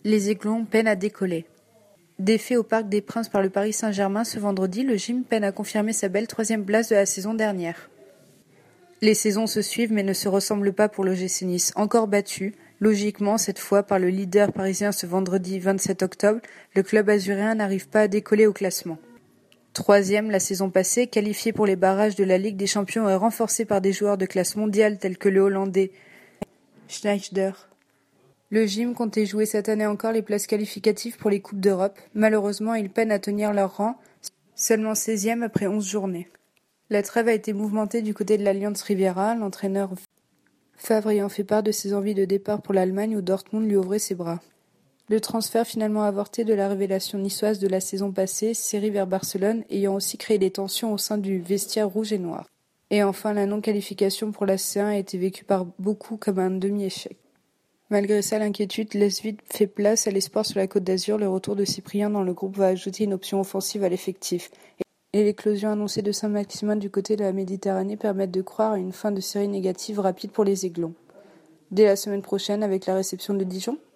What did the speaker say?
Les Aiglons peinent à décoller. Défait au Parc des Princes par le Paris Saint-Germain ce vendredi, le gym peine à confirmer sa belle 3e place de la saison dernière. Les saisons se suivent mais ne se ressemblent pas pour l'OGC Nice, encore battu, logiquement cette fois par le leader parisien ce vendredi 27 octobre, le club azuréen n'arrive pas à décoller au classement. 3e la saison passée, qualifié pour les barrages de la Ligue des Champions et renforcé par des joueurs de classe mondiale tels que le Hollandais Schneider. Le gym comptait jouer cette année encore les places qualificatives pour les Coupes d'Europe. Malheureusement, ils peinent à tenir leur rang, seulement 16e après 11 journées. La trêve a été mouvementée du côté de l'Alliance Riviera, l'entraîneur Favre ayant fait part de ses envies de départ pour l'Allemagne où Dortmund lui ouvrait ses bras. Le transfert finalement avorté de la révélation niçoise de la saison passée, série vers Barcelone, ayant aussi créé des tensions au sein du vestiaire rouge et noir. Et enfin, la non-qualification pour la C1 a été vécue par beaucoup comme un demi-échec. Malgré ça, l'inquiétude laisse vite fait place à l'espoir sur la Côte d'Azur. Le retour de Cyprien dans le groupe va ajouter une option offensive à l'effectif. Et l'éclosion annoncée de Saint-Maximin du côté de la Méditerranée permettent de croire à une fin de série négative rapide pour les Aiglons. Dès la semaine prochaine avec la réception de Dijon.